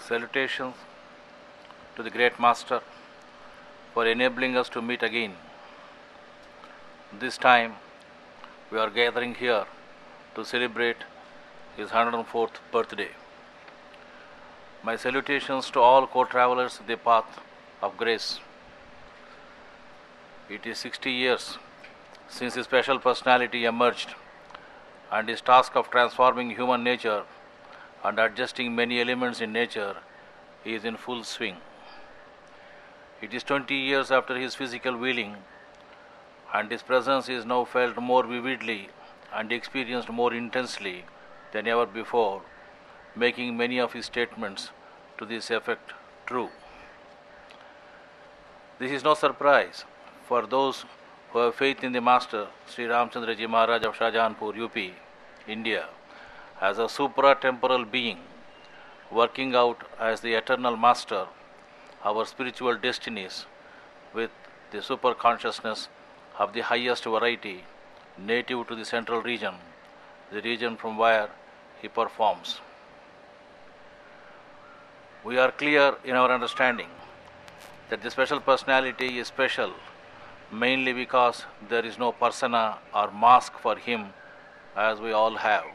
Salutations to the Great Master for enabling us to meet again. This time we are gathering here to celebrate his 104th birthday. My salutations to all co-travelers of the path of grace. It is 60 years since his special personality emerged, and his task of transforming human nature and adjusting many elements in nature is in full swing. It is 20 years after his physical wheeling, and his presence is now felt more vividly and experienced more intensely than ever before, making many of his statements to this effect true. This is no surprise for those who have faith in the Master, Sri Ramchandra Ji Maharaj of Shahjahanpur, UP, India, as a supra-temporal being, working out as the eternal Master our spiritual destinies with the super-consciousness of the highest variety, native to the central region, the region from where he performs. We are clear in our understanding that the special personality is special mainly because there is no persona or mask for him as we all have.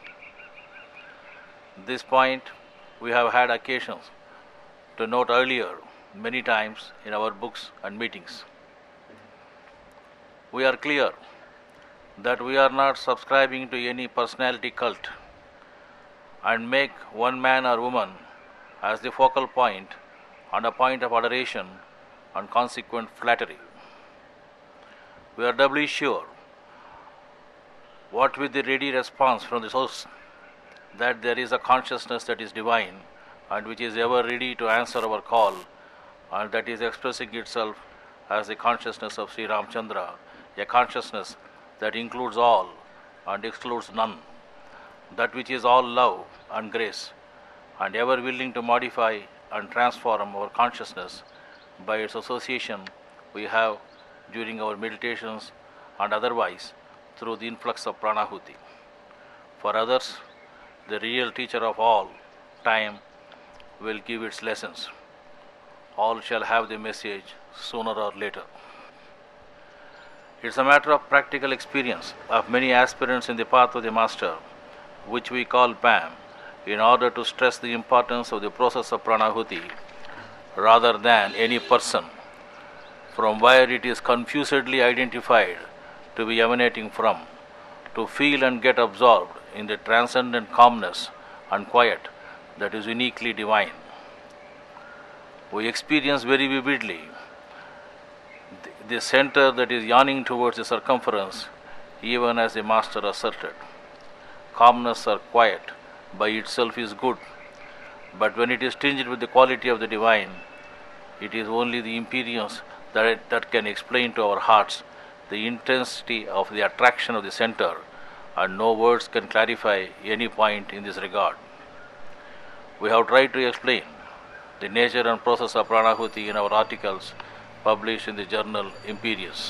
This point we have had occasions to note earlier many times in our books and meetings. We are clear that we are not subscribing to any personality cult and make one man or woman as the focal point and a point of adoration and consequent flattery. We are doubly sure, what with the ready response from the source, that there is a consciousness that is divine and which is ever ready to answer our call, and that is expressing itself as the consciousness of Sri Ramchandra, a consciousness that includes all and excludes none, that which is all love and grace, and ever willing to modify and transform our consciousness by its association we have during our meditations and otherwise through the influx of pranahuti. For others, the real teacher of all time will give its lessons. All shall have the message sooner or later. It's a matter of practical experience of many aspirants in the path of the Master, which we call PAM, in order to stress the importance of the process of pranahuti rather than any person, from where it is confusedly identified to be emanating from, to feel and get absorbed in the transcendent calmness and quiet that is uniquely divine. We experience very vividly the center that is yawning towards the circumference, even as the Master asserted. Calmness or quiet by itself is good, but when it is tinged with the quality of the divine, it is only the imperience that can explain to our hearts the intensity of the attraction of the center, and no words can clarify any point in this regard. We have tried to explain the nature and process of pranahuti in our articles published in the journal Imperious.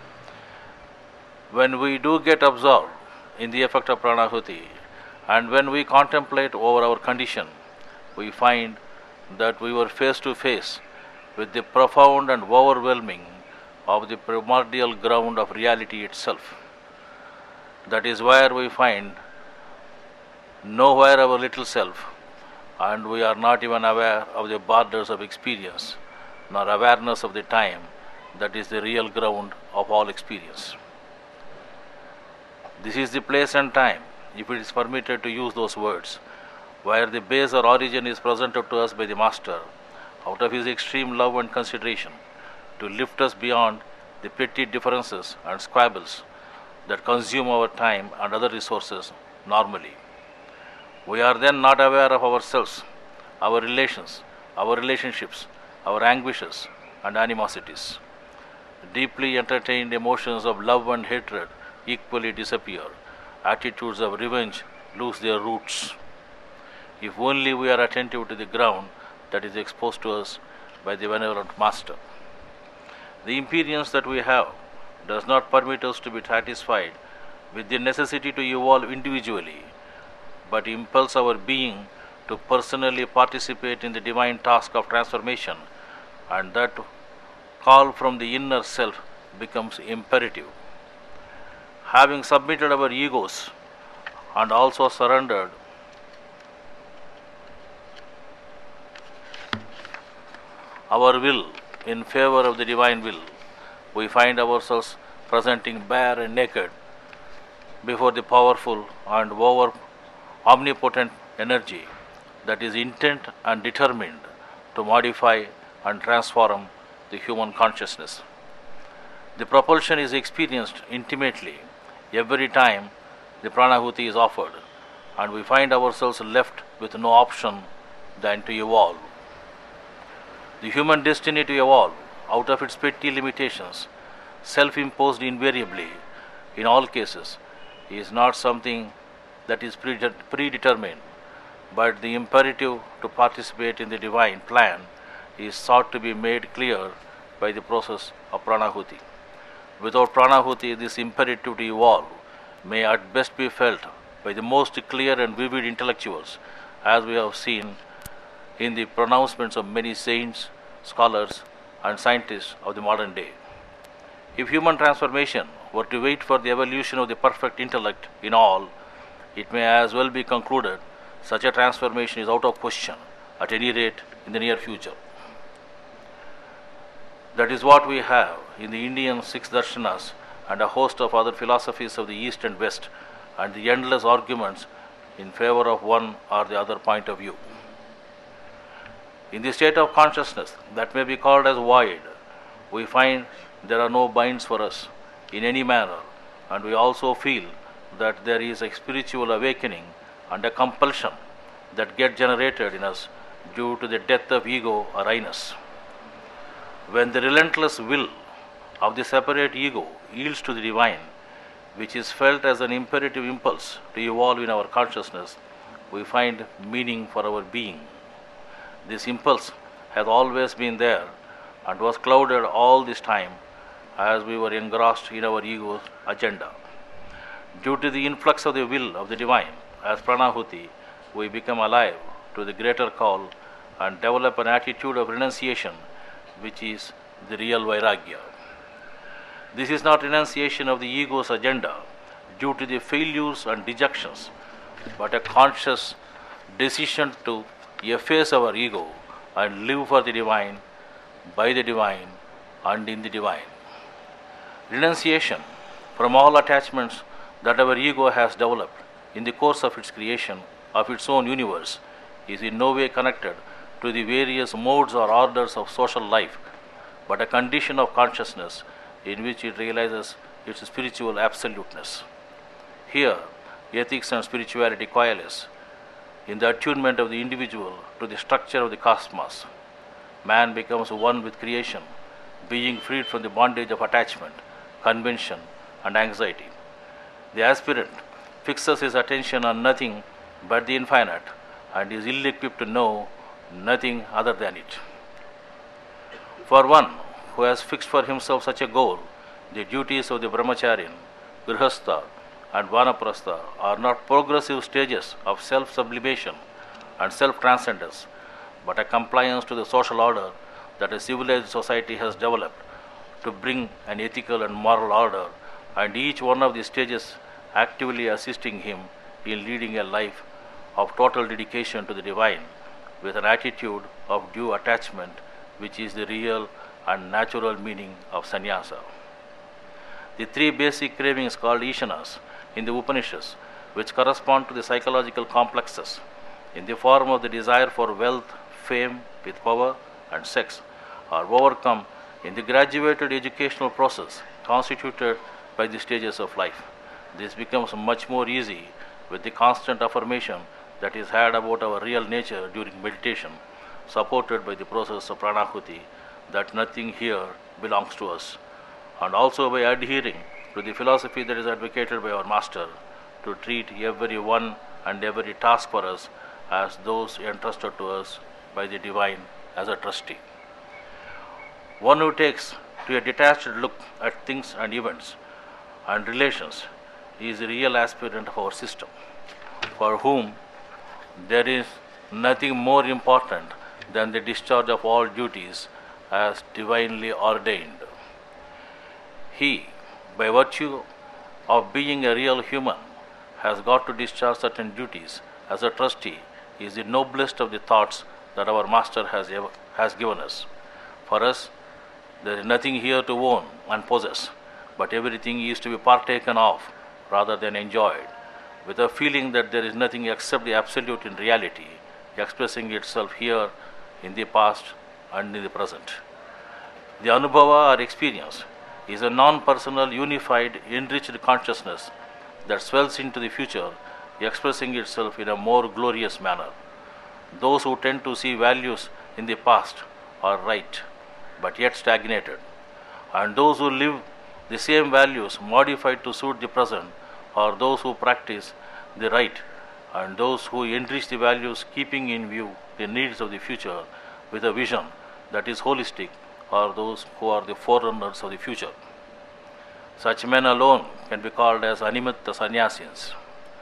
When we do get absorbed in the effect of pranahuti, and when we contemplate over our condition, we find that we were face to face with the profound and overwhelming of the primordial ground of reality itself. That is where we find nowhere our little self, and we are not even aware of the borders of experience, nor awareness of the time that is the real ground of all experience. This is the place and time, if it is permitted to use those words, where the base or origin is presented to us by the Master, out of his extreme love and consideration, to lift us beyond the petty differences and squabbles that consume our time and other resources normally. We are then not aware of ourselves, our relations, our relationships, our anguishes and animosities. Deeply entertained emotions of love and hatred equally disappear. Attitudes of revenge lose their roots. If only we are attentive to the ground that is exposed to us by the benevolent Master. The imperience that we have does not permit us to be satisfied with the necessity to evolve individually, but impels our being to personally participate in the divine task of transformation, and that call from the inner self becomes imperative. Having submitted our egos and also surrendered our will in favor of the divine will, we find ourselves presenting bare and naked before the powerful and omnipotent energy that is intent and determined to modify and transform the human consciousness. The propulsion is experienced intimately every time the pranahuti is offered, and we find ourselves left with no option than to evolve. The human destiny to evolve out of its petty limitations, self-imposed invariably in all cases, is not something that is predetermined, but the imperative to participate in the divine plan is sought to be made clear by the process of pranahuti. Without pranahuti, this imperative to evolve may at best be felt by the most clear and vivid intellectuals, as we have seen in the pronouncements of many saints, scholars, and scientists of the modern day. If human transformation were to wait for the evolution of the perfect intellect in all, it may as well be concluded such a transformation is out of question, at any rate in the near future. That is what we have in the Indian six darshanas and a host of other philosophies of the East and West, and the endless arguments in favor of one or the other point of view. In the state of consciousness that may be called as void, we find there are no binds for us in any manner, and we also feel that there is a spiritual awakening and a compulsion that get generated in us due to the death of ego or I-ness. When the relentless will of the separate ego yields to the divine, which is felt as an imperative impulse to evolve in our consciousness, we find meaning for our being. This impulse has always been there and was clouded all this time as we were engrossed in our ego's agenda. Due to the influx of the will of the divine as pranahuti, we become alive to the greater call and develop an attitude of renunciation, which is the real vairagya. This is not renunciation of the ego's agenda due to the failures and dejections, but a conscious decision to efface our ego and live for the divine, by the divine, and in the divine. Renunciation from all attachments that our ego has developed in the course of its creation of its own universe is in no way connected to the various modes or orders of social life, but a condition of consciousness in which it realizes its spiritual absoluteness. Here, ethics and spirituality coalesce in the attunement of the individual to the structure of the cosmos. Man becomes one with creation, being freed from the bondage of attachment, convention, and anxiety. The aspirant fixes his attention on nothing but the infinite and is ill equipped to know nothing other than it. For one who has fixed for himself such a goal, the duties of the brahmacharyan, grihastha, and vanaprastha are not progressive stages of self-sublimation and self-transcendence, but a compliance to the social order that a civilized society has developed to bring an ethical and moral order, and each one of these stages actively assisting him in leading a life of total dedication to the divine with an attitude of due attachment, which is the real and natural meaning of sannyasa. The three basic cravings called ishanas in the Upanishads, which correspond to the psychological complexes in the form of the desire for wealth, fame, with power, and sex, are overcome in the graduated educational process constituted by the stages of life. This becomes much more easy with the constant affirmation that is had about our real nature during meditation, supported by the process of pranahuti, that nothing here belongs to us, and also by adhering to the philosophy that is advocated by our master to treat every one and every task for us as those entrusted to us by the divine as a trustee. One who takes to a detached look at things and events and relations is the real aspirant of our system, for whom there is nothing more important than the discharge of all duties as divinely ordained. He, by virtue of being a real human, has got to discharge certain duties as a trustee, is the noblest of the thoughts that our Master has given us. For us, there is nothing here to own and possess, but everything is to be partaken of rather than enjoyed, with a feeling that there is nothing except the absolute in reality, expressing itself here in the past and in the present. The Anubhava or experience is a non-personal, unified, enriched consciousness that swells into the future, expressing itself in a more glorious manner. Those who tend to see values in the past are right, but yet stagnated, and those who live the same values modified to suit the present are those who practice the right, and those who enrich the values keeping in view the needs of the future with a vision that is holistic are those who are the forerunners of the future. Such men alone can be called as animatta sannyasins.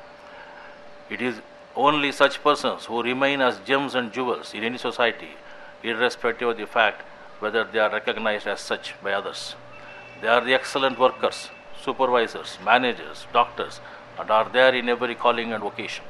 It is only such persons who remain as gems and jewels in any society, irrespective of the fact whether they are recognized as such by others. They are the excellent workers, supervisors, managers, doctors, and are there in every calling and vocation.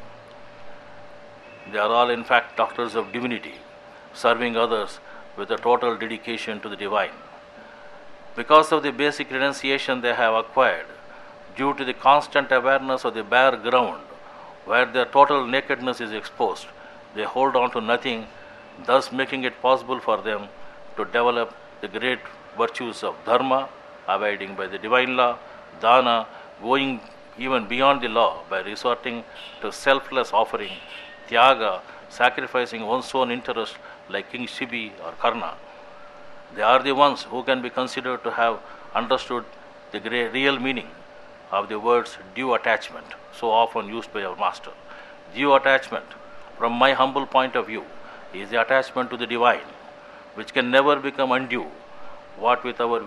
They are all in fact doctors of divinity, serving others with a total dedication to the divine. Because of the basic renunciation they have acquired, due to the constant awareness of the bare ground where their total nakedness is exposed, they hold on to nothing, thus making it possible for them to develop the great virtues of dharma, abiding by the divine law, dana, going even beyond the law by resorting to selfless offering, tyaga, sacrificing one's own interest like King Shibi or Karna. They are the ones who can be considered to have understood the real meaning of the words due attachment, so often used by our Master. Due attachment, from my humble point of view, is the attachment to the divine, which can never become undue, what with our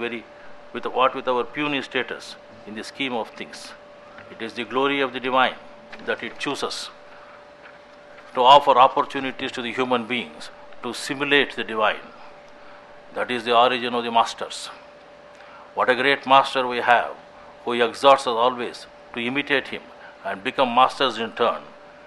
puny status in the scheme of things. It is the glory of the divine that it chooses to offer opportunities to the human beings to simulate the divine. That is the origin of the masters. What a great master we have, who exhorts us always to imitate him and become masters in turn,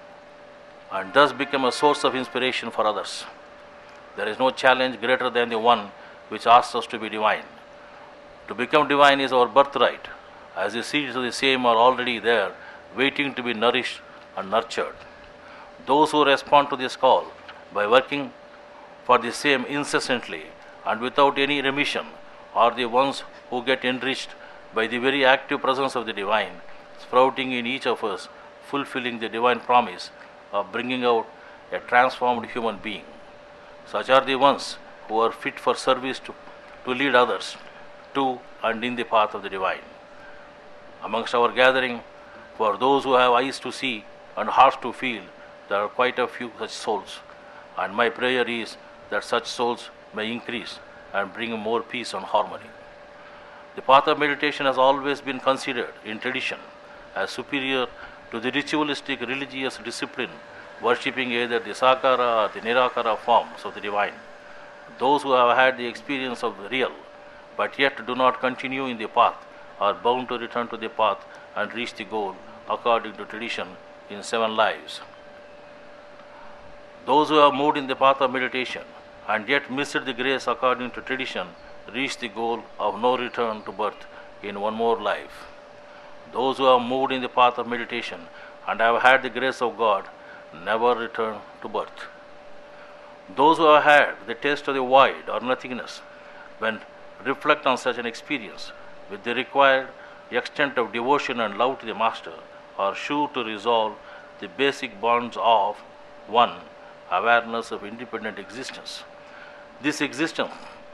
and thus become a source of inspiration for others. There is no challenge greater than the one which asks us to be divine. To become divine is our birthright, as the seeds of the same are already there, waiting to be nourished and nurtured. Those who respond to this call by working for the same incessantly and without any remission are the ones who get enriched by the very active presence of the divine, sprouting in each of us, fulfilling the divine promise of bringing out a transformed human being. Such are the ones who are fit for service to lead others to and in the path of the divine. Amongst our gathering, for those who have eyes to see and hearts to feel, there are quite a few such souls, and my prayer is that such souls may increase and bring more peace and harmony. The path of meditation has always been considered in tradition as superior to the ritualistic religious discipline, worshipping either the sakara or the nirakara forms of the divine. Those who have had the experience of the real, but yet do not continue in the path, are bound to return to the path and reach the goal according to tradition in 7 lives. Those who have moved in the path of meditation and yet missed the grace according to tradition reach the goal of no return to birth in one more life. Those who have moved in the path of meditation and have had the grace of God never return to birth. Those who have had the taste of the void or nothingness, when reflect on such an experience with the required extent of devotion and love to the Master, are sure to resolve the basic bonds of 1. Awareness of independent existence. This existence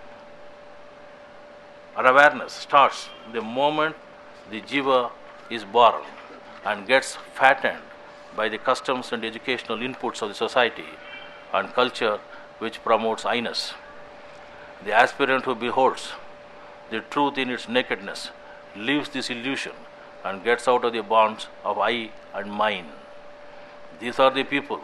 or awareness starts the moment the jiva is born and gets fattened by the customs and educational inputs of the society and culture which promotes I-ness. The aspirant who beholds the truth in its nakedness leaves this illusion and gets out of the bonds of I and mine. These are the people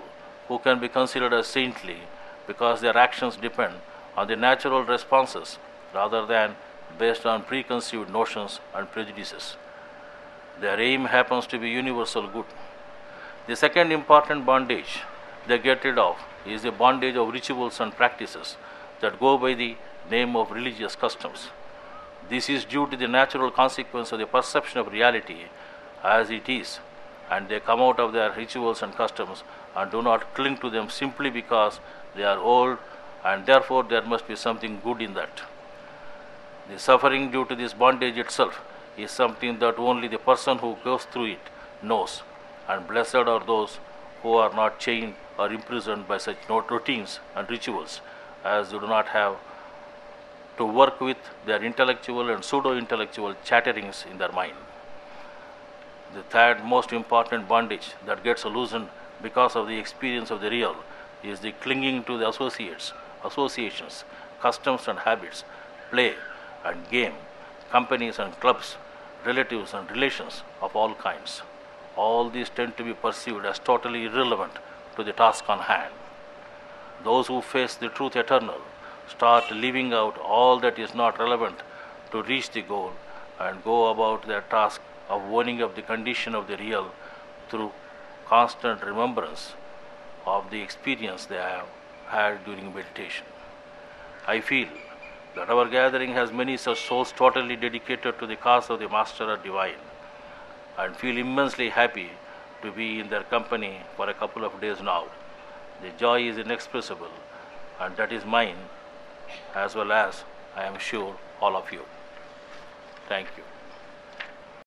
who can be considered as saintly because their actions depend on the natural responses rather than based on preconceived notions and prejudices. Their aim happens to be universal good. The second important bondage they get rid of is the bondage of rituals and practices that go by the name of religious customs. This is due to the natural consequence of the perception of reality as it is, and they come out of their rituals and customs and do not cling to them simply because they are old and therefore there must be something good in that. The suffering due to this bondage itself is something that only the person who goes through it knows, and blessed are those who are not chained or imprisoned by such routines and rituals, as they do not have to work with their intellectual and pseudo-intellectual chatterings in their mind. The third most important bondage that gets loosened because of the experience of the real is the clinging to the associations, customs and habits, play and game, companies and clubs, relatives and relations of all kinds. All these tend to be perceived as totally irrelevant to the task on hand. Those who face the truth eternal start leaving out all that is not relevant to reach the goal and go about their task of warning up the condition of the real through constant remembrance of the experience they have had during meditation. I feel that our gathering has many such souls totally dedicated to the cause of the Master or Divine, and feel immensely happy to be in their company for a couple of days now. The joy is inexpressible, and that is mine as well as, I am sure, all of you. Thank you.